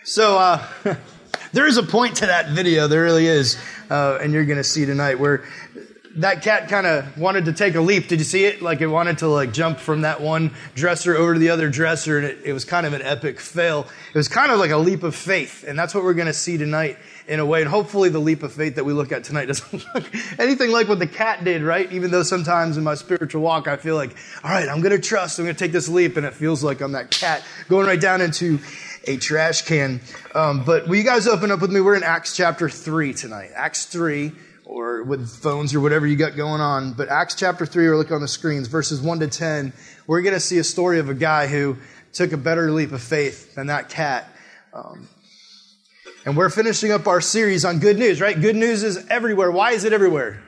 So there is a point to that video, there really is, and you're going to see tonight, where that cat kind of wanted to take a leap. Did you see it? Like it wanted to jump from that one dresser over to the other dresser, and it was kind of an epic fail. It was kind of like a leap of faith, and that's what we're going to see tonight in a way. And hopefully the leap of faith that we look at tonight doesn't look anything like what the cat did, right? Even though sometimes in my spiritual walk I feel like, all right, I'm going to trust, I'm going to take this leap, and it feels like I'm that cat going right down into a trash can. But will you guys open up with me? We're in Acts chapter 3 tonight. Acts 3, or with phones or whatever you got going on. But Acts chapter 3, or look on the screens, verses 1 to 10. We're going to see a story of a guy who took a better leap of faith than that cat. And we're finishing up our series on good news, right? Good news is everywhere. Why is it everywhere?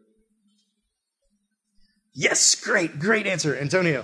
Yes, great answer, Antonio.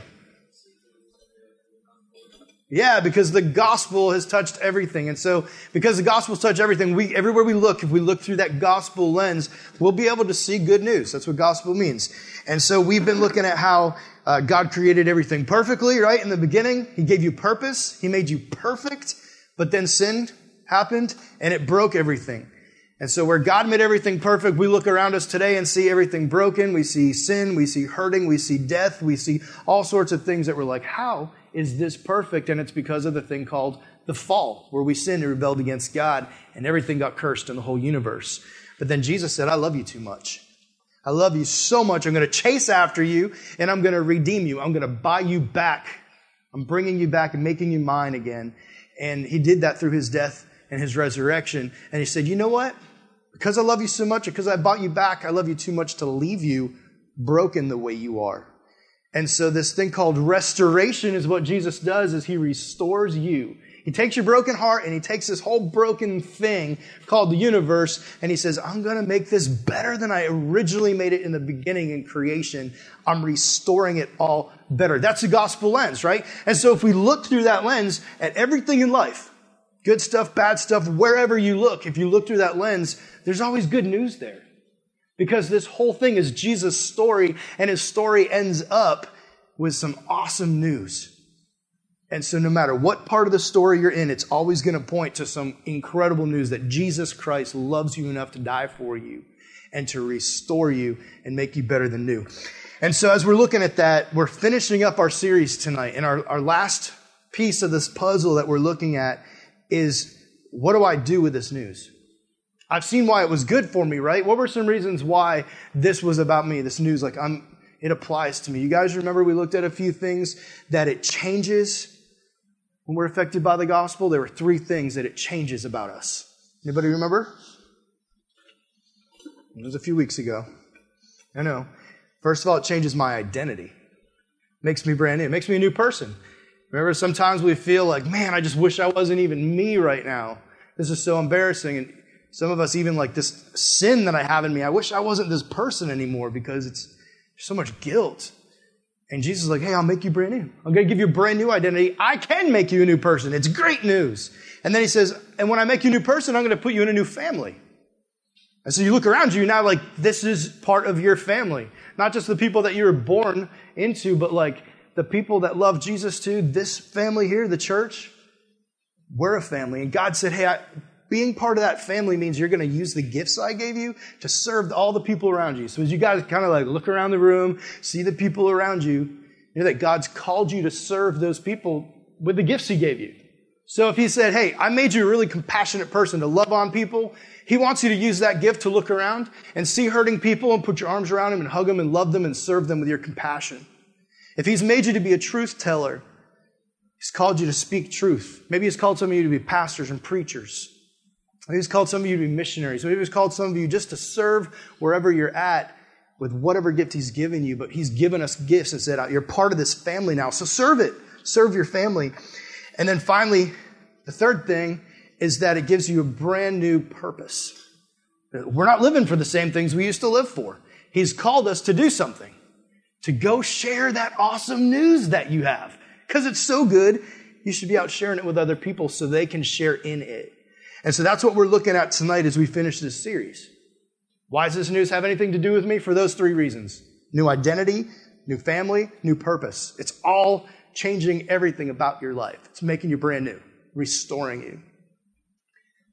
Yeah, because the gospel has touched everything. And so because the gospel's touched everything, everywhere we look, if we look through that gospel lens, we'll be able to see good news. That's what gospel means. And so we've been looking at how God created everything perfectly, right? In the beginning, He gave you purpose. He made you perfect. But then sin happened and it broke everything. And so where God made everything perfect, we look around us today and see everything broken. We see sin, we see hurting, we see death, we see all sorts of things that we're like, how is this perfect? And it's because of the thing called the fall, where we sinned and rebelled against God and everything got cursed in the whole universe. But then Jesus said, I love you too much. I love you so much. I'm going to chase after you and I'm going to redeem you. I'm going to buy you back. I'm bringing you back and making you mine again. And He did that through His death and His resurrection. And He said, you know what? Because I love you so much, because I bought you back, I love you too much to leave you broken the way you are. And so this thing called restoration is what Jesus does, is He restores you. He takes your broken heart and He takes this whole broken thing called the universe and He says, I'm going to make this better than I originally made it in the beginning in creation. I'm restoring it all better. That's the gospel lens, right? And so if we look through that lens at everything in life, good stuff, bad stuff, wherever you look, if you look through that lens, there's always good news there. Because this whole thing is Jesus' story, and His story ends up with some awesome news. And so no matter what part of the story you're in, it's always going to point to some incredible news that Jesus Christ loves you enough to die for you and to restore you and make you better than new. And so as we're looking at that, we're finishing up our series tonight. And our last piece of this puzzle that we're looking at is, what do I do with this news? I've seen why it was good for me, right? What were some reasons why this was about me, this news? It applies to me. You guys remember we looked at a few things that it changes when we're affected by the gospel? There were 3 things that it changes about us. Anybody remember? It was a few weeks ago. I know. First of all, it changes my identity. Makes me brand new. It makes me a new person. Remember, sometimes we feel like, man, I just wish I wasn't even me right now. This is so embarrassing. And some of us even like this sin that I have in me. I wish I wasn't this person anymore because it's so much guilt. And Jesus is like, hey, I'll make you brand new. I'm going to give you a brand new identity. I can make you a new person. It's great news. And then He says, and when I make you a new person, I'm going to put you in a new family. And so you look around you now, like this is part of your family. Not just the people that you were born into, but like the people that love Jesus too. This family here, the church, we're a family. And God said, hey, being part of that family means you're going to use the gifts I gave you to serve all the people around you. So as you guys kind of look around the room, see the people around you, you know that God's called you to serve those people with the gifts He gave you. So if He said, hey, I made you a really compassionate person to love on people, He wants you to use that gift to look around and see hurting people and put your arms around them and hug them and love them and serve them with your compassion. If He's made you to be a truth teller, He's called you to speak truth. Maybe He's called some of you to be pastors and preachers. Maybe He's called some of you to be missionaries. Maybe He's called some of you just to serve wherever you're at with whatever gift He's given you. But He's given us gifts and said, you're part of this family now. So serve it. Serve your family. And then finally, the third thing is that it gives you a brand new purpose. We're not living for the same things we used to live for. He's called us to do something. To go share that awesome news that you have. Because it's so good, you should be out sharing it with other people so they can share in it. And so that's what we're looking at tonight as we finish this series. Why does this news have anything to do with me? For those 3 reasons. New identity, new family, new purpose. It's all changing everything about your life. It's making you brand new, restoring you.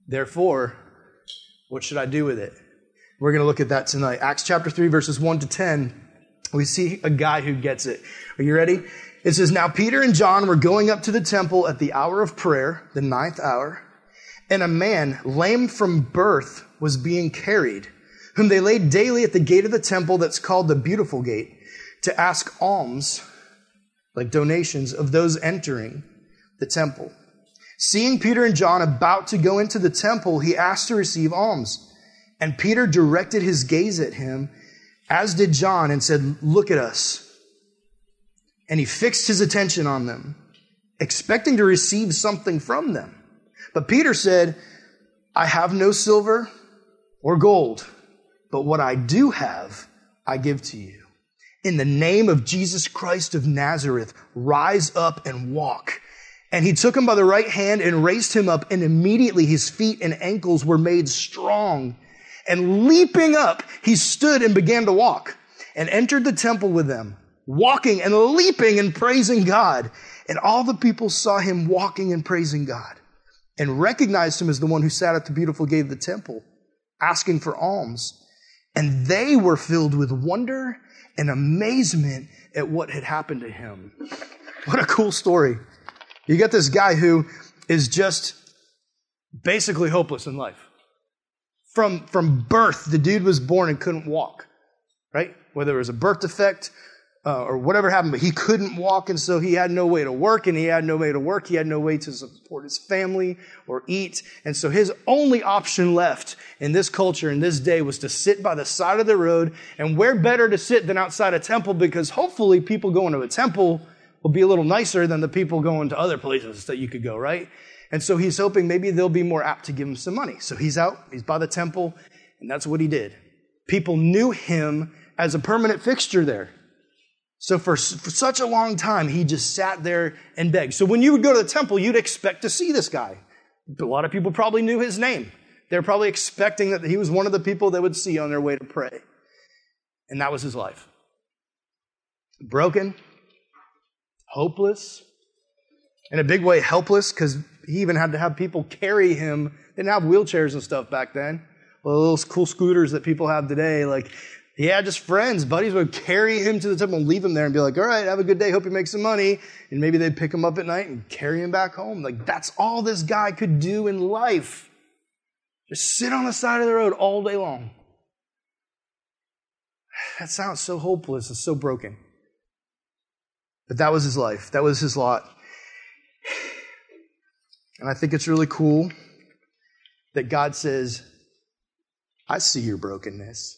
Therefore, what should I do with it? We're going to look at that tonight. Acts chapter 3, verses 1 to 10. We see a guy who gets it. Are you ready? It says, "Now Peter and John were going up to the temple at the hour of prayer, the 9th hour, and a man lame from birth was being carried, whom they laid daily at the gate of the temple that's called the Beautiful Gate, to ask alms," like donations, "of those entering the temple. Seeing Peter and John about to go into the temple, he asked to receive alms. And Peter directed his gaze at him, as did John, and said, 'Look at us.' And he fixed his attention on them, expecting to receive something from them. But Peter said, 'I have no silver or gold, but what I do have, I give to you. In the name of Jesus Christ of Nazareth, rise up and walk.' And he took him by the right hand and raised him up, and immediately his feet and ankles were made strong. And leaping up, he stood and began to walk, and entered the temple with them, walking and leaping and praising God. And all the people saw him walking and praising God, and recognized him as the one who sat at the beautiful gate of the temple, asking for alms. And they were filled with wonder and amazement at what had happened to him." What a cool story. You got this guy who is just basically hopeless in life. From birth, the dude was born and couldn't walk, right? Whether it was a birth defect or whatever happened, but he couldn't walk, and so he had no way to work, and he had no way to work. He had no way to support his family or eat, and so his only option left in this culture, in this day, was to sit by the side of the road, and where better to sit than outside a temple, because hopefully people going to a temple will be a little nicer than the people going to other places that you could go, right? And so he's hoping maybe they'll be more apt to give him some money. So he's out, he's by the temple, and that's what he did. People knew him as a permanent fixture there. So for such a long time, he just sat there and begged. So when you would go to the temple, you'd expect to see this guy. A lot of people probably knew his name. They were probably expecting that he was one of the people they would see on their way to pray. And that was his life. Broken, hopeless, in a big way helpless, because he even had to have people carry him. They didn't have wheelchairs and stuff back then. Well, those cool scooters that people have today, like, he had just friends, buddies would carry him to the temple and leave him there and be like, "All right, have a good day, hope you make some money." And maybe they'd pick him up at night and carry him back home. Like, that's all this guy could do in life. Just sit on the side of the road all day long. That sounds so hopeless and so broken. But that was his life. That was his lot. And I think it's really cool that God says, "I see your brokenness."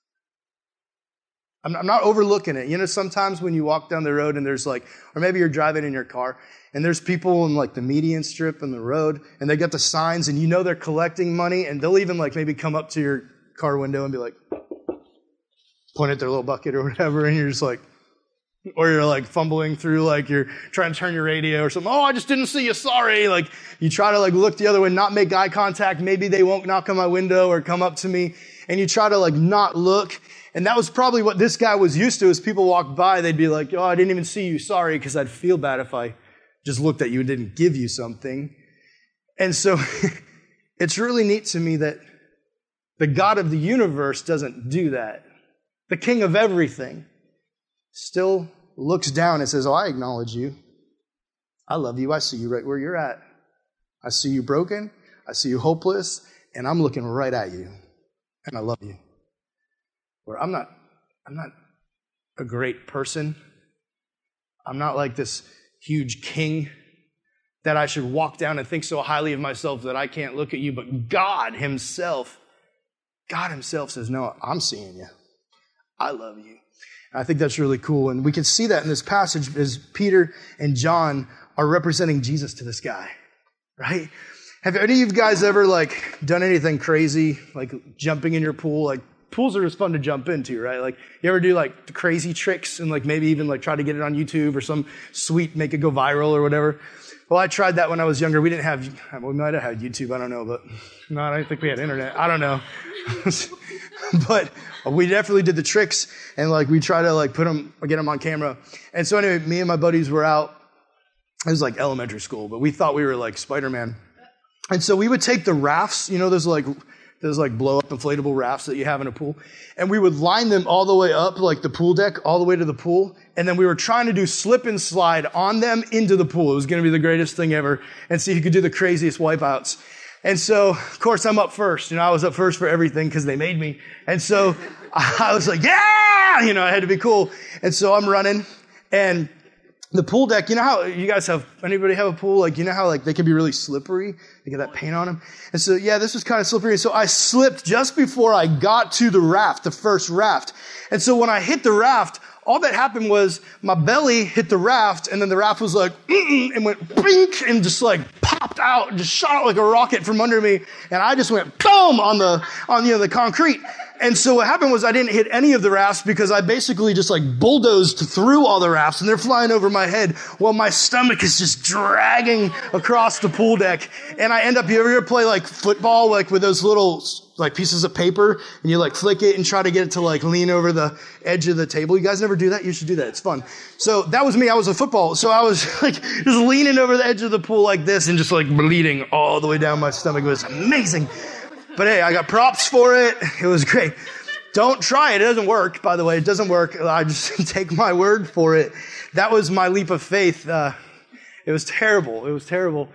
I'm not overlooking it. You know, sometimes when you walk down the road and there's like, or maybe you're driving in your car and there's people in like the median strip in the road and they got the signs and you know they're collecting money, and they'll even like maybe come up to your car window and be like, point at their little bucket or whatever, and you're just like, or you're like fumbling through, like you're trying to turn your radio or something. "Oh, I just didn't see you, sorry." Like you try to like look the other way, not make eye contact. Maybe they won't knock on my window or come up to me, and you try to like not look. And that was probably what this guy was used to. As people walked by, they'd be like, "Oh, I didn't even see you, sorry," because I'd feel bad if I just looked at you and didn't give you something. And so it's really neat to me that the God of the universe doesn't do that. The King of everything still looks down and says, "Oh, I acknowledge you. I love you. I see you right where you're at. I see you broken. I see you hopeless. And I'm looking right at you. And I love you." Where I'm not a great person. I'm not like this huge king that I should walk down and think so highly of myself that I can't look at you. But God Himself says, "No, I'm seeing you. I love you." I think that's really cool. And we can see that in this passage as Peter and John are representing Jesus to this guy, right? Have any of you guys ever like done anything crazy, like jumping in your pool? Like pools are just fun to jump into, right? Like you ever do like the crazy tricks and like maybe even like try to get it on YouTube or some sweet, make it go viral or whatever? Well, I tried that when I was younger. We might have had YouTube, I don't know, but no, I don't think we had internet. I don't know. But we definitely did the tricks, and like we try to like get them on camera. And so anyway, me and my buddies were out. It was like elementary school, but we thought we were like Spider-Man. And so we would take the rafts, those blow up inflatable rafts that you have in a pool, and we would line them all the way up, like the pool deck, all the way to the pool. And then we were trying to do slip and slide on them into the pool. It was going to be the greatest thing ever, and see who could do the craziest wipeouts. And so, of course, I'm up first. I was up first for everything because they made me. And so I was like, yeah! I had to be cool. And so I'm running, and the pool deck, how you guys anybody have a pool? How they can be really slippery? They get that paint on them. And so, this was kind of slippery. And so I slipped just before I got to the raft, the first raft. And so when I hit the raft, all that happened was my belly hit the raft, and then the raft was like, and went bink, and just popped out, and just shot out like a rocket from under me. And I just went boom on the concrete. And so what happened was I didn't hit any of the rafts because I basically just bulldozed through all the rafts, and they're flying over my head while my stomach is just dragging across the pool deck. And I end up, you ever play football, with those little pieces of paper, and you flick it and try to get it to lean over the edge of the table? You guys never do that? You should do that. It's fun. So that was me. I was a football. So I was just leaning over the edge of the pool like this and just bleeding all the way down my stomach. It was amazing. But hey, I got props for it. It was great. Don't try it. It doesn't work, by the way. It doesn't work. I just take my word for it. That was my leap of faith. It was terrible. It was terrible.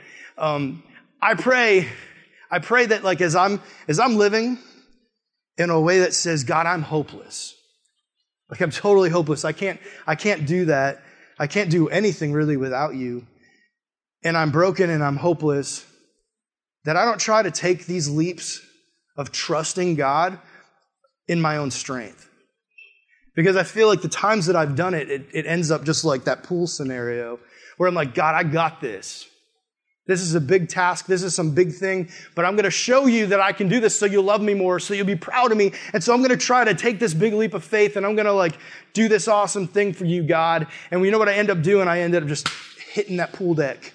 I pray that as I'm living in a way that says, God, I'm hopeless. I'm totally hopeless. I can't do that. I can't do anything really without you. And I'm broken and I'm hopeless. That I don't try to take these leaps of trusting God in my own strength. Because I feel like the times that I've done it, it ends up just like that pool scenario where I'm like, God, I got this. This is a big task. This is some big thing, but I'm going to show you that I can do this so you'll love me more, so you'll be proud of me. And so I'm going to try to take this big leap of faith, and I'm going to do this awesome thing for you, God. And you know what I end up doing? I ended up just hitting that pool deck.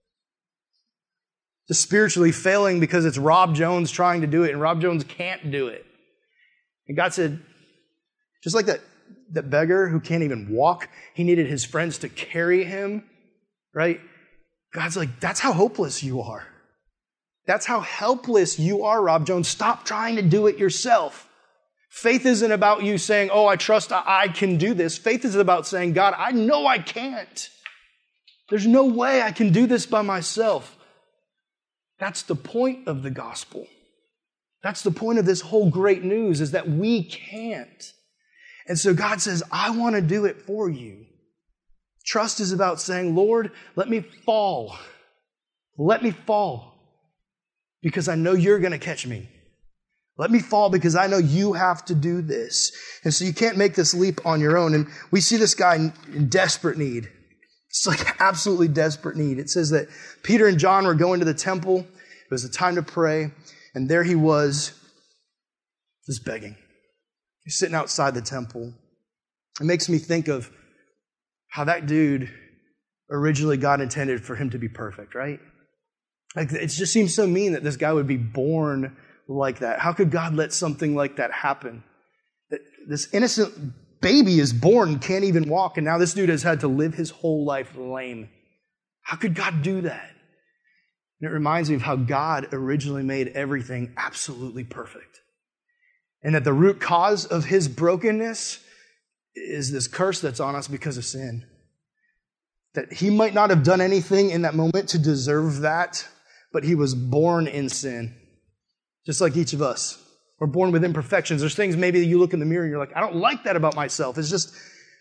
Just spiritually failing because it's Rob Jones trying to do it, and Rob Jones can't do it. And God said, just like that beggar who can't even walk, he needed his friends to carry him, right? God's like, that's how hopeless you are. That's how helpless you are, Rob Jones. Stop trying to do it yourself. Faith isn't about you saying, oh, I trust I can do this. Faith is about saying, God, I know I can't. There's no way I can do this by myself. That's the point of the gospel. That's the point of this whole great news, is that we can't. And so God says, I want to do it for you. Trust is about saying, Lord, let me fall. Let me fall because I know you're going to catch me. Let me fall because I know you have to do this. And so you can't make this leap on your own. And we see this guy in desperate need. It's absolutely desperate need. It says that Peter and John were going to the temple. It was the time to pray. And there he was, just begging. He's sitting outside the temple. It makes me think of how that dude originally God intended for him to be perfect, right? It just seems so mean that this guy would be born like that. How could God let something like that happen? This innocent baby is born, can't even walk, and now this dude has had to live his whole life lame. How could God do that? And it reminds me of how God originally made everything absolutely perfect. And that the root cause of his brokenness is this curse that's on us because of sin. That he might not have done anything in that moment to deserve that, but he was born in sin. Just like each of us. We're born with imperfections. There's things maybe that you look in the mirror and you're like, I don't like that about myself. It's just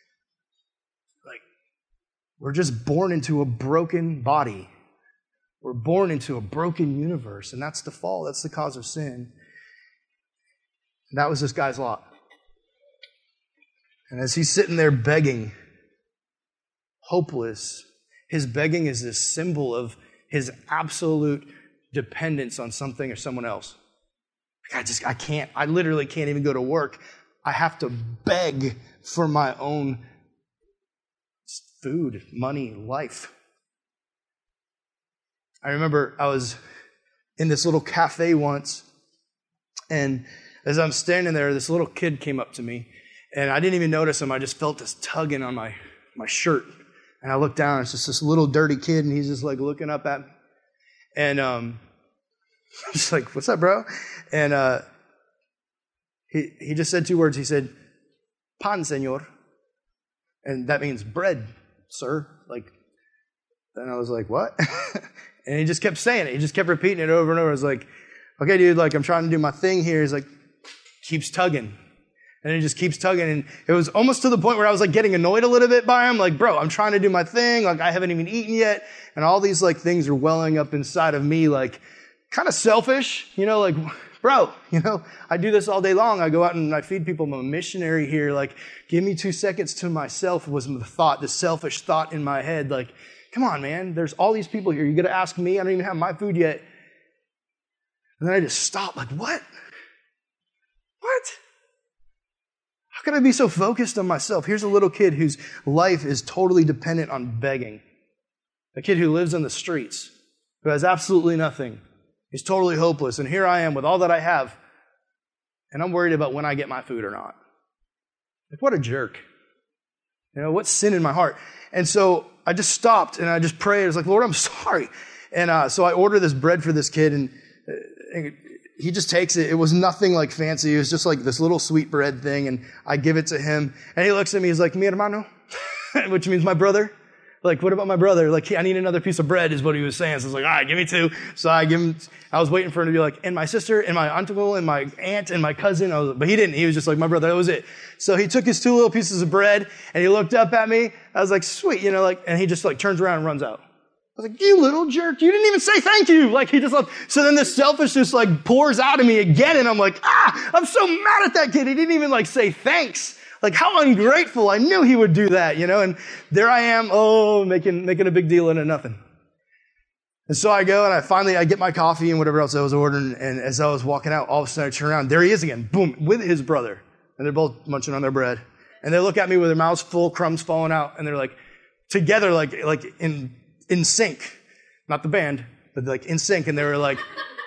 we're just born into a broken body. We're born into a broken universe, and that's the fall. That's the cause of sin. And that was this guy's lot. And as he's sitting there begging, hopeless, his begging is this symbol of his absolute dependence on something or someone else. I literally can't even go to work. I have to beg for my own food, money, life. I remember I was in this little cafe once, and as I'm standing there, this little kid came up to me, and I didn't even notice him. I just felt this tugging on my shirt, and I looked down. It's just this little dirty kid, and he's just looking up at me. And Just like, what's up, bro? And he just said 2 words. He said, pan, señor. And that means bread, sir. Like, and I was like, what? And he just kept saying it. He just kept repeating it over and over. I was like, okay, dude, like, I'm trying to do my thing here. He's like, keeps tugging. And he just keeps tugging. And it was almost to the point where I was like getting annoyed a little bit by him. Like, bro, I'm trying to do my thing. Like, I haven't even eaten yet. And all these like things are welling up inside of me, like kind of selfish, like, bro, I do this all day long. I go out and I feed people. I'm a missionary here. Like, give me 2 seconds to myself was the thought, the selfish thought in my head. Like, come on, man. There's all these people here. You're going to ask me? I don't even have my food yet. And then I just stopped. Like, what? What? How can I be so focused on myself? Here's a little kid whose life is totally dependent on begging. A kid who lives on the streets, who has absolutely nothing. He's totally hopeless. And here I am with all that I have. And I'm worried about when I get my food or not. Like, what a jerk. What sin in my heart? And so I just stopped and I just prayed. I was like, Lord, I'm sorry. And so I ordered this bread for this kid, and he just takes it. It was nothing like fancy. It was just like this little sweet bread thing. And I give it to him. And he looks at me. He's like, mi hermano, which means my brother. Like, what about my brother? Like, I need another piece of bread is what he was saying. So I was like, all right, give me 2. So I give him, I was waiting for him to be like, and my sister, and my uncle, and my aunt, and my cousin. But he didn't. He was just like, my brother, that was it. So he took his 2 little pieces of bread, and he looked up at me. I was like, sweet, and he just like turns around and runs out. I was like, you little jerk, you didn't even say thank you. Like, he just left. So then this selfishness like pours out of me again, and I'm like, I'm so mad at that kid. He didn't even like say thanks. Like, how ungrateful. I knew he would do that, and there I am, making a big deal into nothing. And so I go and I get my coffee and whatever else I was ordering, and as I was walking out, all of a sudden I turn around, there he is again, boom, with his brother. And they're both munching on their bread. And they look at me with their mouths full, crumbs falling out, and they're like, together, like in sync. Not the band, but like in sync, and they were like,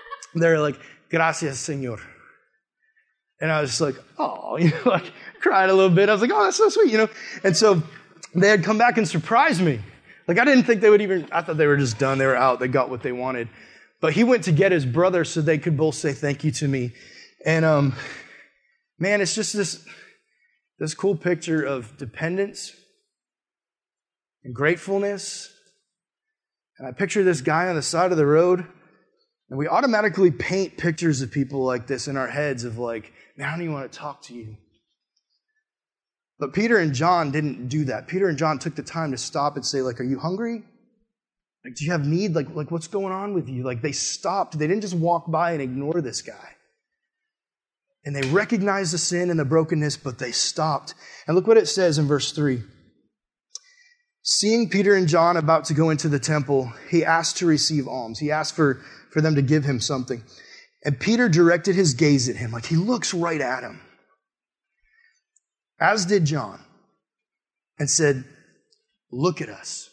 gracias, señor. And I was just like, oh, like cried a little bit. I was like, oh, that's so sweet, And so they had come back and surprised me. Like, I didn't think they would I thought they were just done. They were out. They got what they wanted. But he went to get his brother so they could both say thank you to me. And, man, it's just this cool picture of dependence and gratefulness. And I picture this guy on the side of the road, and we automatically paint pictures of people like this in our heads of like, man, I don't even want to talk to you. But Peter and John didn't do that. Peter and John took the time to stop and say, like, are you hungry? Like, do you have need? Like what's going on with you? Like, they stopped. They didn't just walk by and ignore this guy. And they recognized the sin and the brokenness, but they stopped. And look what it says in verse 3. Seeing Peter and John about to go into the temple, he asked to receive alms. He asked for them to give him something. And Peter directed his gaze at him, like he looks right at him. As did John, and said, look at us.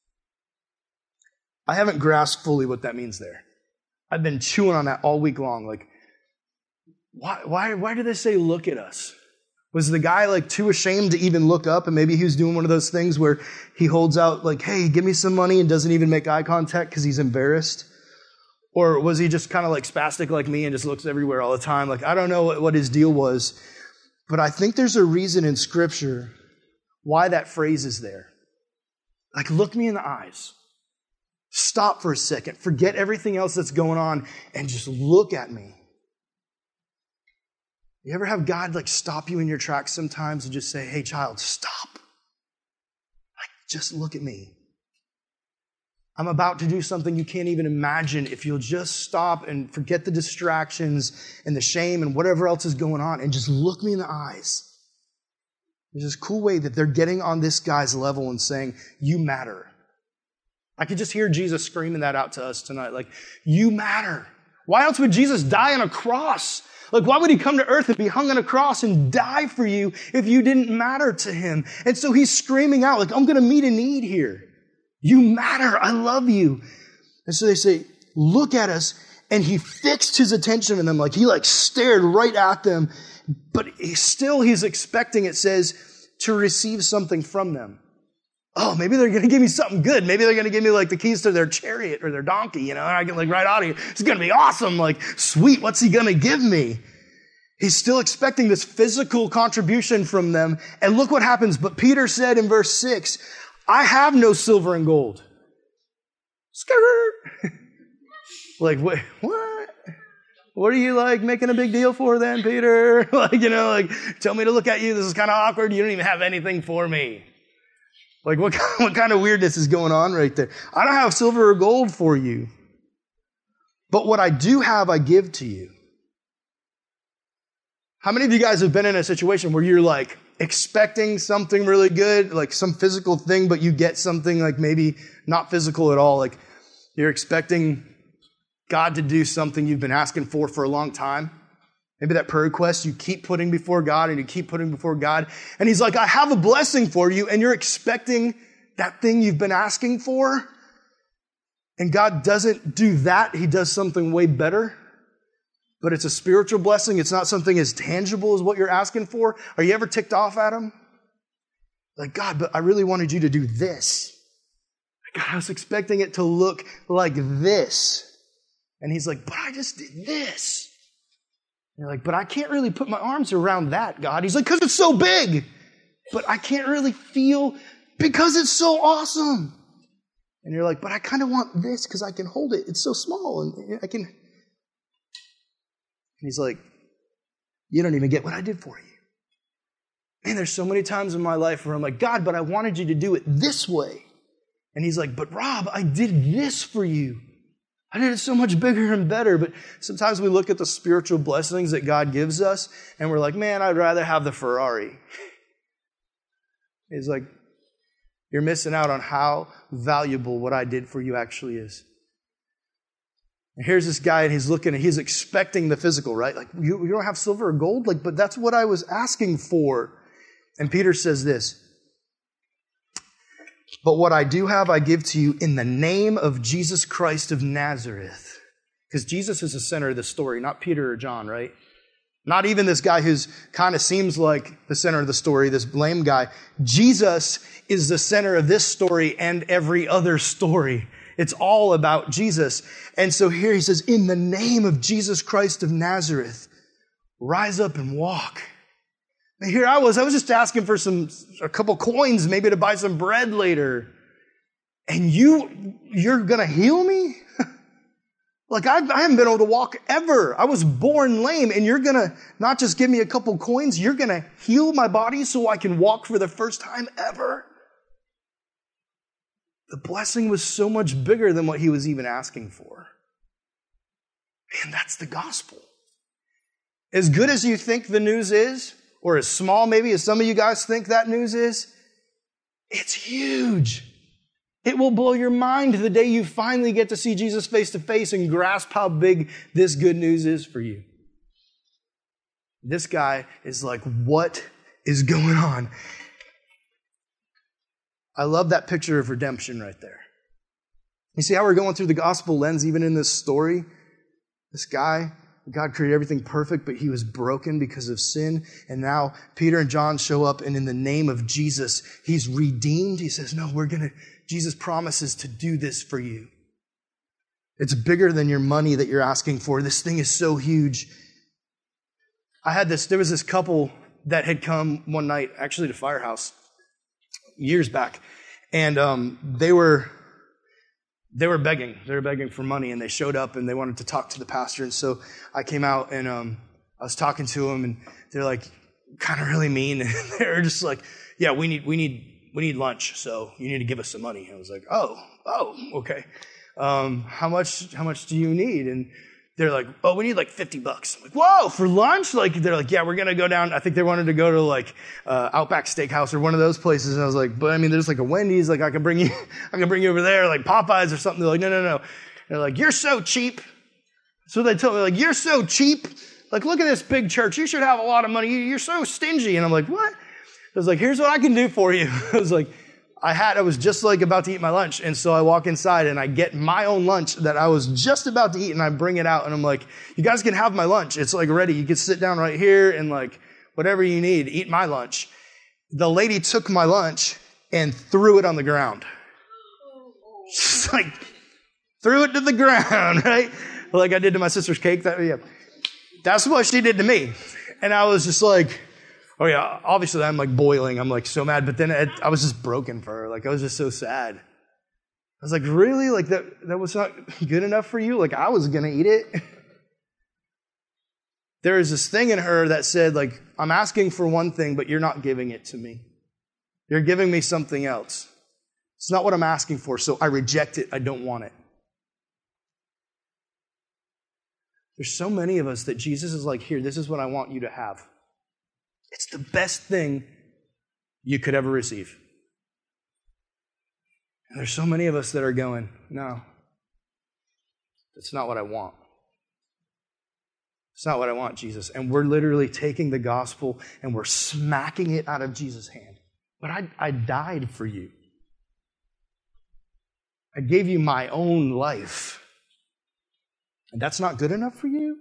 I haven't grasped fully what that means there. I've been chewing on that all week long. Like, why did they say look at us? Was the guy like too ashamed to even look up, and maybe he was doing one of those things where he holds out like, hey, give me some money, and doesn't even make eye contact because he's embarrassed? Or was he just kind of like spastic like me and just looks everywhere all the time? Like, I don't know what his deal was. But I think there's a reason in Scripture why that phrase is there. Like, look me in the eyes. Stop for a second. Forget everything else that's going on and just look at me. You ever have God like stop you in your tracks sometimes and just say, hey, child, stop. Like, just look at me. I'm about to do something you can't even imagine if you'll just stop and forget the distractions and the shame and whatever else is going on and just look me in the eyes. There's this cool way that they're getting on this guy's level and saying, you matter. I could just hear Jesus screaming that out to us tonight. Like, you matter. Why else would Jesus die on a cross? Like, why would he come to earth and be hung on a cross and die for you if you didn't matter to him? And so he's screaming out, like, I'm going to meet a need here. You matter. I love you. And so they say, look at us. And he fixed his attention on them. Like, he like stared right at them. But he's expecting, it says, to receive something from them. oh, maybe they're going to give me something good. Maybe they're going to give me like the keys to their chariot or their donkey, and I can like ride out of here. It's going to be awesome. Like, sweet. What's he going to give me? He's still expecting this physical contribution from them. And look what happens. But Peter said in verse 6, I have no silver and gold. Skirt. Like, wait, what? What are you like making a big deal for then, Peter? Like, tell me to look at you. This is kind of awkward. You don't even have anything for me. Like, what kind of weirdness is going on right there? I don't have silver or gold for you. But what I do have, I give to you. How many of you guys have been in a situation where you're like expecting something really good, like some physical thing, but you get something like maybe not physical at all? Like you're expecting God to do something you've been asking for a long time. Maybe that prayer request you keep putting before God and you keep putting before God. And he's like, I have a blessing for you. And you're expecting that thing you've been asking for. And God doesn't do that. He does something way better. But it's a spiritual blessing. It's not something as tangible as what you're asking for. Are you ever ticked off at him? Like, God, but I really wanted you to do this. God, I was expecting it to look like this. And he's like, but I just did this. And you're like, but I can't really put my arms around that, God. He's like, because it's so big. But I can't really feel because it's so awesome. And you're like, but I kind of want this because I can hold it. It's so small and I can. And he's like, you don't even get what I did for you. Man, there's so many times in my life where I'm like, God, but I wanted you to do it this way. And he's like, but Rob, I did this for you. I did it so much bigger and better. But sometimes we look at the spiritual blessings that God gives us and we're like, man, I'd rather have the Ferrari. He's like, you're missing out on how valuable what I did for you actually is. And here's this guy and he's looking and he's expecting the physical, right? Like, you don't have silver or gold? Like, but that's what I was asking for. And Peter says this, but what I do have, I give to you in the name of Jesus Christ of Nazareth. Because Jesus is the center of the story, not Peter or John, right? Not even this guy who's kind of seems like the center of the story, this lame guy. Jesus is the center of this story and every other story. It's all about Jesus. And so here he says, in the name of Jesus Christ of Nazareth, rise up and walk. And here I was just asking for a couple coins, maybe to buy some bread later. And you're going to heal me? Like I haven't been able to walk ever. I was born lame and you're going to not just give me a couple coins, you're going to heal my body so I can walk for the first time ever. The blessing was so much bigger than what he was even asking for. Man, that's the gospel. As good as you think the news is, or as small maybe as some of you guys think that news is, it's huge. It will blow your mind the day you finally get to see Jesus face to face and grasp how big this good news is for you. This guy is like, what is going on? I love that picture of redemption right there. You see how we're going through the gospel lens even in this story? This guy, God created everything perfect, but he was broken because of sin. And now Peter and John show up, and in the name of Jesus, he's redeemed. He says, no, Jesus promises to do this for you. It's bigger than your money that you're asking for. This thing is so huge. There was this couple that had come one night, actually to Firehouse, years back, and they were begging. They were begging for money, and they showed up, and they wanted to talk to the pastor. And so I came out, and I was talking to them, and they're like kind of really mean. And they're just like, "Yeah, we need lunch, so you need to give us some money." I was like, "Oh, okay. How much do you need?" And they're like, "Oh, we need like $50." I'm like, "Whoa, for lunch?" Like, they're like, "Yeah, we're going to go down." I think they wanted to go to like Outback Steakhouse or one of those places. And I was like, "But I mean, there's like a Wendy's. Like, I can bring you over there, like Popeyes or something." They're like, "No. They're like, "You're so cheap." So they told me, like, "You're so cheap. Like, look at this big church. You should have a lot of money. You're so stingy." And I'm like, "What?" I was like, "Here's what I can do for you." I was like, I was just like about to eat my lunch. And so I walk inside and I get my own lunch that I was just about to eat, and I bring it out and I'm like, "You guys can have my lunch. It's like ready. You can sit down right here and like whatever you need, eat my lunch." The lady took my lunch and threw it on the ground. Just like, threw it to the ground, right? Like I did to my sister's cake. That's what she did to me. And I was just like, oh yeah, obviously I'm like boiling. I'm like so mad. But then I was just broken for her. Like I was just so sad. I was like, really? Like that was not good enough for you? Like I was going to eat it. There is this thing in her that said, like, I'm asking for one thing, but you're not giving it to me. You're giving me something else. It's not what I'm asking for, so I reject it. I don't want it. There's so many of us that Jesus is like, here, this is what I want you to have. It's the best thing you could ever receive. And there's so many of us that are going, no, that's not what I want. It's not what I want, Jesus. And we're literally taking the gospel and we're smacking it out of Jesus' hand. But I died for you. I gave you my own life. And that's not good enough for you?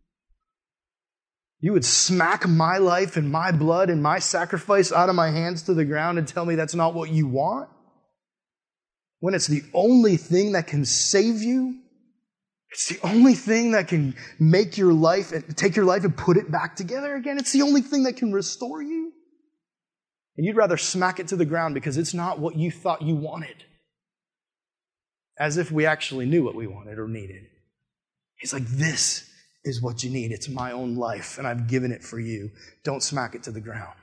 You would smack my life and my blood and my sacrifice out of my hands to the ground and tell me that's not what you want? When it's the only thing that can save you? It's the only thing that can make your life, take your life and put it back together again. It's the only thing that can restore you. And you'd rather smack it to the ground because it's not what you thought you wanted. As if we actually knew what we wanted or needed. He's like, this is what you need. It's my own life, and I've given it for you. Don't smack it to the ground.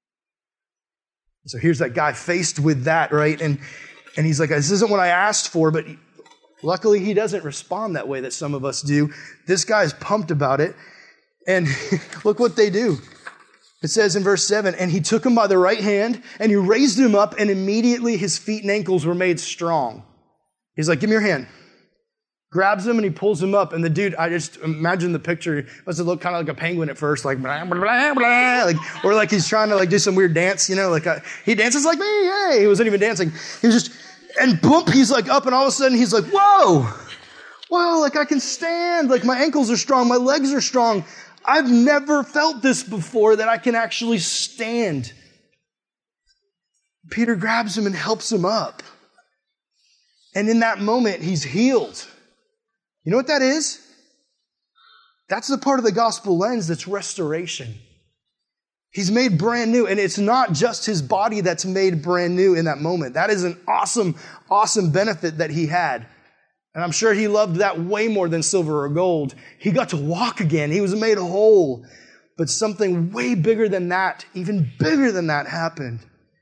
So here's that guy faced with that, right? And he's like, this isn't what I asked for, but luckily, he doesn't respond that way that some of us do. This guy's pumped about it. And look what they do. It says in verse 7, and he took him by the right hand, and he raised him up, and immediately his feet and ankles were made strong. He's like, give me your hand. Grabs him, and he pulls him up. And the dude, I just imagine the picture, must have looked kind of like a penguin at first, like, blah, blah, blah, blah, like, or like he's trying to like do some weird dance, you know, like he dances like me, hey. He wasn't even dancing. He was just... And boom, he's like up, and all of a sudden he's like, whoa, like I can stand, like my ankles are strong, my legs are strong. I've never felt this before, that I can actually stand. Peter grabs him and helps him up. And in that moment, he's healed. You know what that is? That's the part of the gospel lens that's restoration. He's made brand new, and it's not just his body that's made brand new in that moment. That is an awesome, awesome benefit that he had. And I'm sure he loved that way more than silver or gold. He got to walk again. He was made whole. But something way bigger than that, even bigger than that, happened.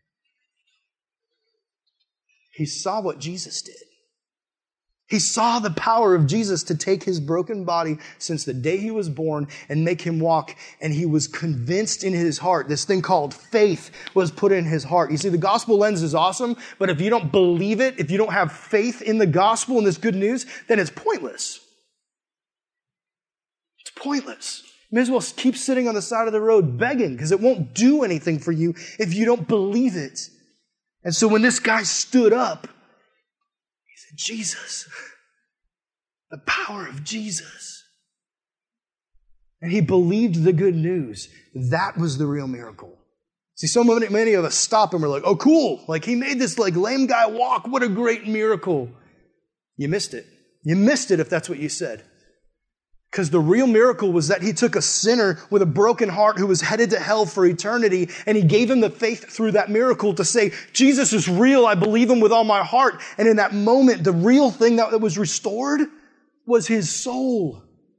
He saw what Jesus did. He saw the power of Jesus to take his broken body since the day he was born and make him walk. And he was convinced in his heart. This thing called faith was put in his heart. You see, the gospel lens is awesome, but if you don't believe it, if you don't have faith in the gospel and this good news, then it's pointless. It's pointless. You may as well keep sitting on the side of the road begging, because it won't do anything for you if you don't believe it. And so when this guy stood up, Jesus, the power of Jesus. And he believed the good news. That was the real miracle. See, so many of us stop and we're like, oh, cool. Like he made this like lame guy walk. What a great miracle. You missed it. You missed it if that's what you said. Because the real miracle was that he took a sinner with a broken heart who was headed to hell for eternity, and he gave him the faith through that miracle to say, Jesus is real, I believe him with all my heart. And in that moment, the real thing that was restored was his soul.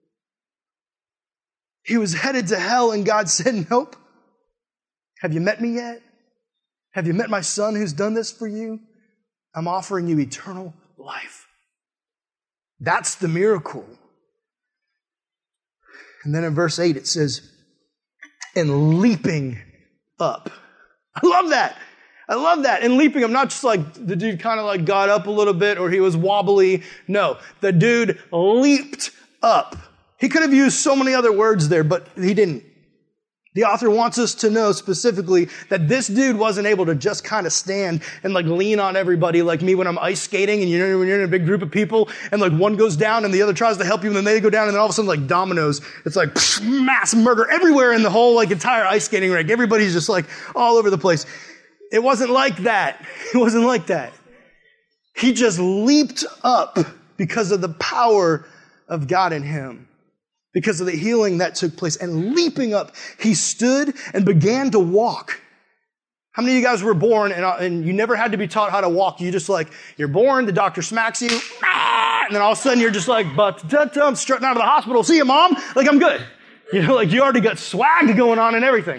He was headed to hell, and God said, nope. Have you met me yet? Have you met my son who's done this for you? I'm offering you eternal life. That's the miracle. And then in verse 8 it says, and leaping up. I love that. I love that. And leaping up, not just like the dude kind of like got up a little bit or he was wobbly. No, the dude leaped up. He could have used so many other words there, but he didn't. The author wants us to know specifically that this dude wasn't able to just kind of stand and like lean on everybody like me when I'm ice skating and you know when you're in a big group of people and like one goes down and the other tries to help you and then they go down and then all of a sudden like dominoes, it's like mass murder everywhere in the whole like entire ice skating rink. Everybody's just like all over the place. It wasn't like that. It wasn't like that. He just leaped up because of the power of God in him, because of the healing that took place. And leaping up, he stood and began to walk. How many of you guys were born and you never had to be taught how to walk? You just like, you're born, the doctor smacks you, and then all of a sudden you're just like, I'm strutting out of the hospital. See you, Mom. Like, I'm good. You know, like you already got swag going on and everything.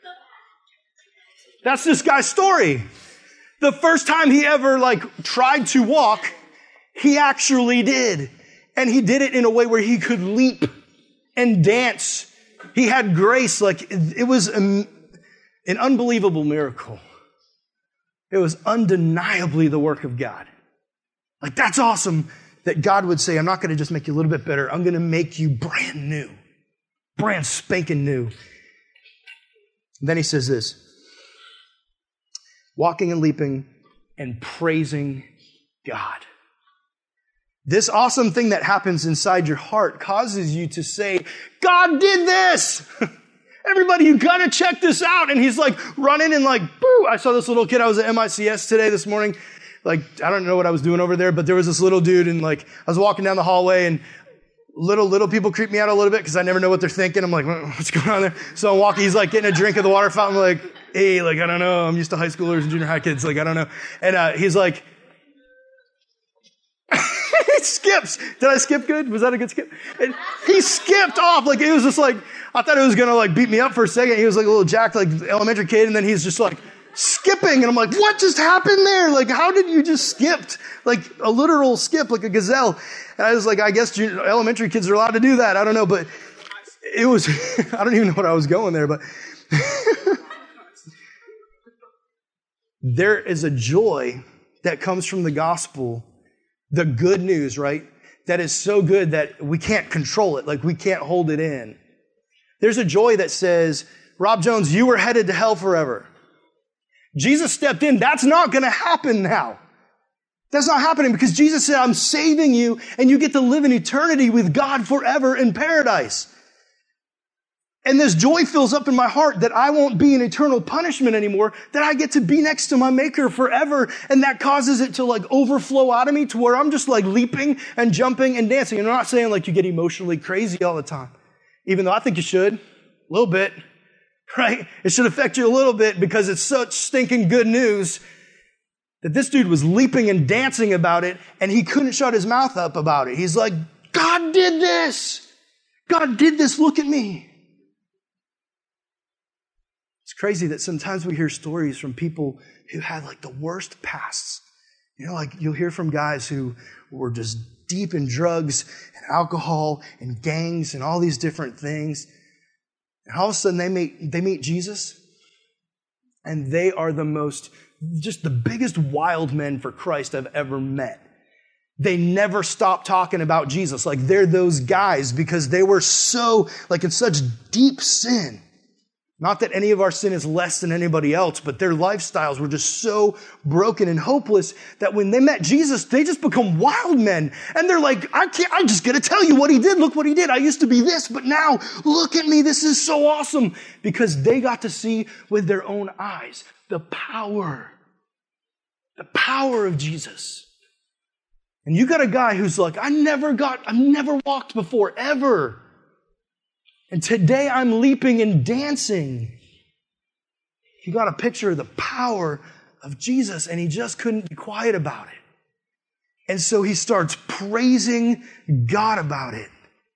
That's this guy's story. The first time he ever tried to walk, he actually did. And he did it in a way where he could leap and dance. He had grace. It was an unbelievable miracle. It was undeniably the work of God. That's awesome that God would say, I'm not going to just make you a little bit better. I'm going to make you brand new. Brand spanking new. And then he says this, walking and leaping and praising God. This awesome thing that happens inside your heart causes you to say, God did this! Everybody, you gotta check this out. And he's running and boo! I saw this little kid. I was at MICS today this morning. I don't know what I was doing over there, but there was this little dude and I was walking down the hallway and little people creep me out a little bit because I never know what they're thinking. I'm like, what's going on there? So I'm walking, he's getting a drink at the water fountain. I'm like, hey, I don't know. I'm used to high schoolers and junior high kids. I don't know. And he's like, he skips. Did I skip good? Was that a good skip? And he skipped off. It was just I thought it was going to beat me up for a second. He was a little jacked, elementary kid. And then he's just skipping. And I'm like, what just happened there? How did you just skipped? A literal skip, like a gazelle. And I was I guess elementary kids are allowed to do that. I don't know. But it was, I don't even know what I was going there, but there is a joy that comes from the gospel, the good news, right? That is so good that we can't control it. We can't hold it in. There's a joy that says, Rob Jones, you were headed to hell forever. Jesus stepped in. That's not going to happen now. That's not happening because Jesus said, I'm saving you and you get to live in eternity with God forever in paradise. And this joy fills up in my heart that I won't be in eternal punishment anymore, that I get to be next to my Maker forever. And that causes it to overflow out of me to where I'm just leaping and jumping and dancing. And I'm not saying you get emotionally crazy all the time, even though I think you should, a little bit, right? It should affect you a little bit because it's such stinking good news that this dude was leaping and dancing about it and he couldn't shut his mouth up about it. He's like, God did this. God did this. Look at me. It's crazy that sometimes we hear stories from people who had the worst pasts. You'll hear from guys who were just deep in drugs and alcohol and gangs and all these different things. And all of a sudden they meet Jesus and they are just the biggest wild men for Christ I've ever met. They never stop talking about Jesus. They're those guys because they were so, in such deep sin. Not that any of our sin is less than anybody else, but their lifestyles were just so broken and hopeless that when they met Jesus, they just become wild men. And they're I'm just going to tell you what he did. Look what he did. I used to be this, but now look at me. This is so awesome because they got to see with their own eyes the power of Jesus. And you got a guy who's I've never walked before, ever. And today I'm leaping and dancing. You got a picture of the power of Jesus and he just couldn't be quiet about it. And so he starts praising God about it.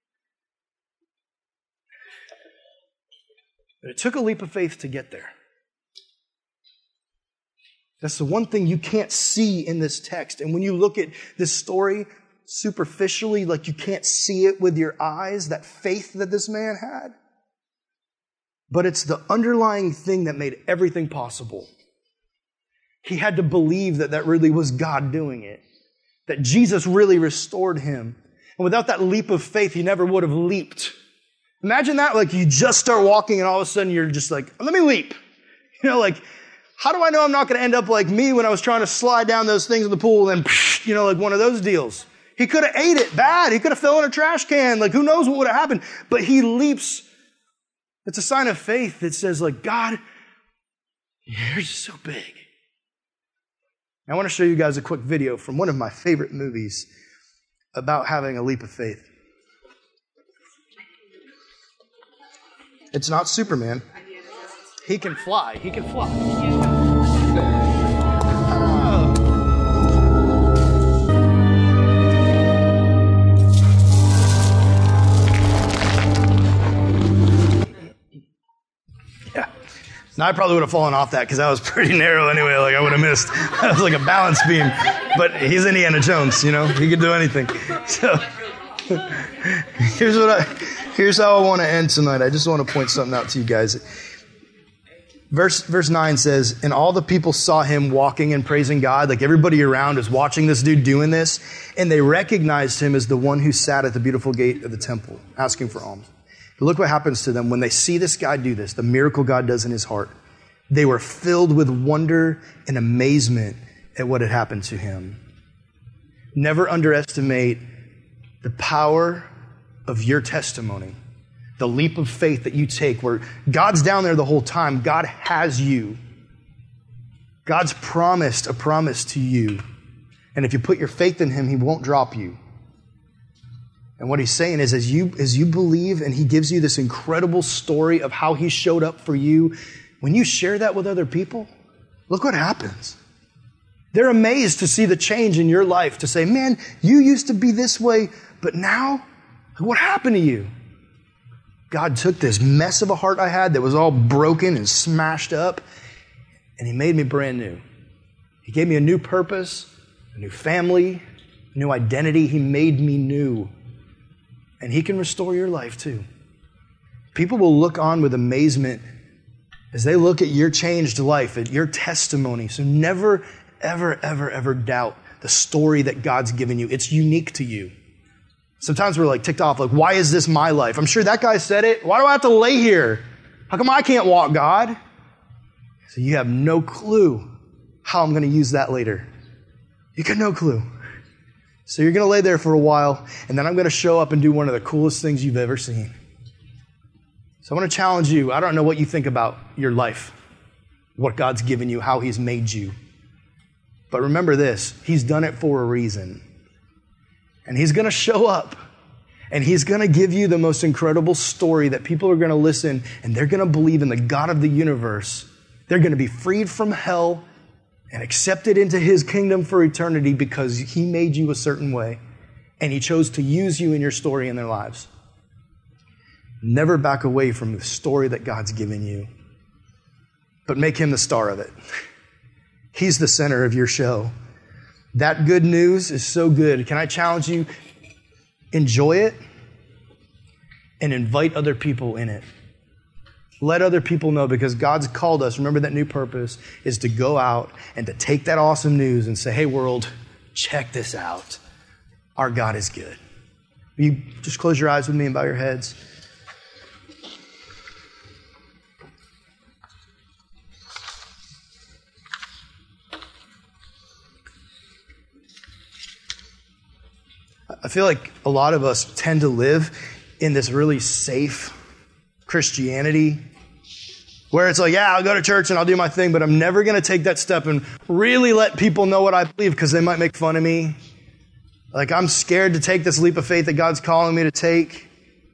But it took a leap of faith to get there. That's the one thing you can't see in this text. And when you look at this story superficially, you can't see it with your eyes, that faith that this man had. But it's the underlying thing that made everything possible. He had to believe that really was God doing it, that Jesus really restored him. And without that leap of faith, he never would have leaped. Imagine that, you just start walking and all of a sudden you're just let me leap. How do I know I'm not going to end up like me when I was trying to slide down those things in the pool and, one of those deals? He could have ate it bad. He could have fell in a trash can. Who knows what would have happened? But he leaps. It's a sign of faith that says, God, you're just so big. I want to show you guys a quick video from one of my favorite movies about having a leap of faith. It's not Superman. He can fly. He can fly. Oh. Yeah. Now I probably would have fallen off that because that was pretty narrow anyway. Like I would have missed. That was like a balance beam. But he's Indiana Jones, you know. He could do anything. So here's how I want to end tonight. I just want to point something out to you guys. Verse 9 says, and all the people saw him walking and praising God. Like everybody around is watching this dude doing this. And they recognized him as the one who sat at the beautiful gate of the temple asking for alms. But look what happens to them when they see this guy do this, the miracle God does in his heart. They were filled with wonder and amazement at what had happened to him. Never underestimate the power of your testimony, the leap of faith that you take where God's down there the whole time. God has you. God's promised a promise to you. And if you put your faith in him, he won't drop you. And what he's saying is as you believe and he gives you this incredible story of how he showed up for you, when you share that with other people, look what happens. They're amazed to see the change in your life, to say, man, you used to be this way, but now, what happened to you? God took this mess of a heart I had that was all broken and smashed up, and he made me brand new. He gave me a new purpose, a new family, a new identity. He made me new. And he can restore your life too. People will look on with amazement as they look at your changed life, at your testimony. So never, ever, ever, ever doubt the story that God's given you. It's unique to you. Sometimes we're like ticked off, like, why is this my life? I'm sure that guy said it. Why do I have to lay here? How come I can't walk, God? So you have no clue how I'm going to use that later. You got no clue. So you're going to lay there for a while, and then I'm going to show up and do one of the coolest things you've ever seen. So I want to challenge you. I don't know what you think about your life, what God's given you, how he's made you. But remember this, he's done it for a reason. And he's going to show up, and he's going to give you the most incredible story that people are going to listen, and they're going to believe in the God of the universe. They're going to be freed from hell and accepted into his kingdom for eternity because he made you a certain way, and he chose to use you in your story in their lives. Never back away from the story that God's given you, but make him the star of it. He's the center of your show. That good news is so good. Can I challenge you? Enjoy it and invite other people in it. Let other people know, because God's called us. Remember, that new purpose is to go out and to take that awesome news and say, hey, world, check this out. Our God is good. Will you just close your eyes with me and bow your heads? I feel like a lot of us tend to live in this really safe Christianity where it's like, yeah, I'll go to church and I'll do my thing, but I'm never going to take that step and really let people know what I believe because they might make fun of me. Like, I'm scared to take this leap of faith that God's calling me to take.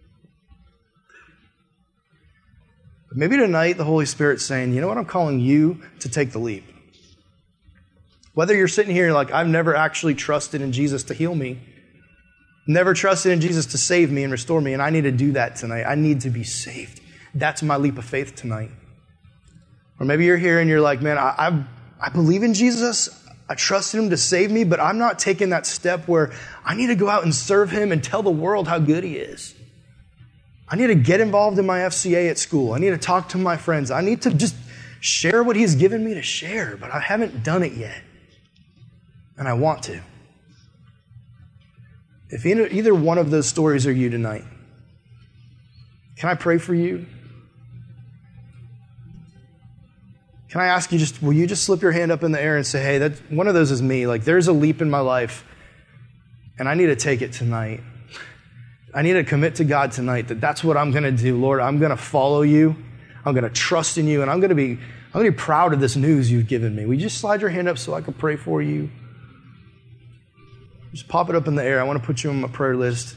But maybe tonight the Holy Spirit's saying, you know what, I'm calling you to take the leap. Whether you're sitting here and you're like, I've never actually trusted in Jesus to heal me, never trusted in Jesus to save me and restore me, and I need to do that tonight. I need to be saved. That's my leap of faith tonight. Or maybe you're here and you're like, man, I believe in Jesus. I trust him to save me, but I'm not taking that step where I need to go out and serve him and tell the world how good he is. I need to get involved in my FCA at school. I need to talk to my friends. I need to just share what he's given me to share, but I haven't done it yet. And I want to. If either one of those stories are you tonight, can I pray for you? Can I ask you will you just slip your hand up in the air and say, hey, one of those is me. Like, there's a leap in my life, and I need to take it tonight. I need to commit to God tonight that that's what I'm going to do. Lord, I'm going to follow you. I'm going to trust in you, and I'm going I'm going to be proud of this news you've given me. Will you just slide your hand up so I can pray for you? Just pop it up in the air. I want to put you on my prayer list.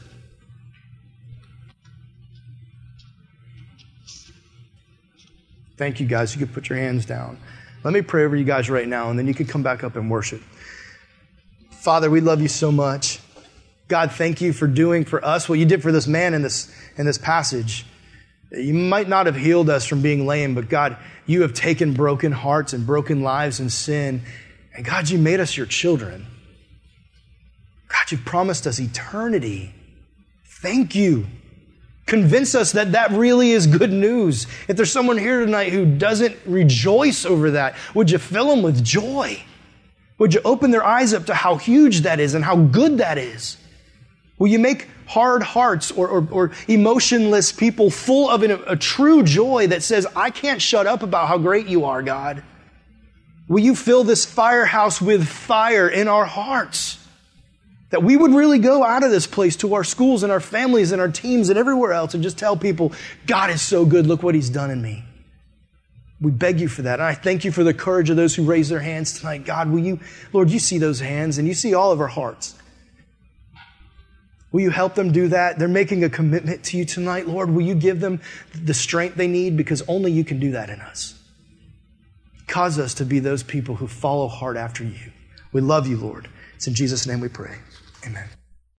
Thank you, guys. You can put your hands down. Let me pray over you guys right now, and then you can come back up and worship. Father, we love you so much. God, thank you for doing for us what you did for this man in this passage. You might not have healed us from being lame, but God, you have taken broken hearts and broken lives and sin, and God, you made us your children. God, you've promised us eternity. Thank you. Convince us that that really is good news. If there's someone here tonight who doesn't rejoice over that, would you fill them with joy? Would you open their eyes up to how huge that is and how good that is? Will you make hard hearts or emotionless people full of a true joy that says, I can't shut up about how great you are, God? Will you fill this firehouse with fire in our hearts? That we would really go out of this place to our schools and our families and our teams and everywhere else and just tell people, God is so good, look what He's done in me. We beg you for that. And I thank you for the courage of those who raise their hands tonight. God, Lord, you see those hands and you see all of our hearts. Will you help them do that? They're making a commitment to you tonight. Lord, will you give them the strength they need? Because only you can do that in us. Cause us to be those people who follow hard after you. We love you, Lord. It's in Jesus' name we pray. Amen.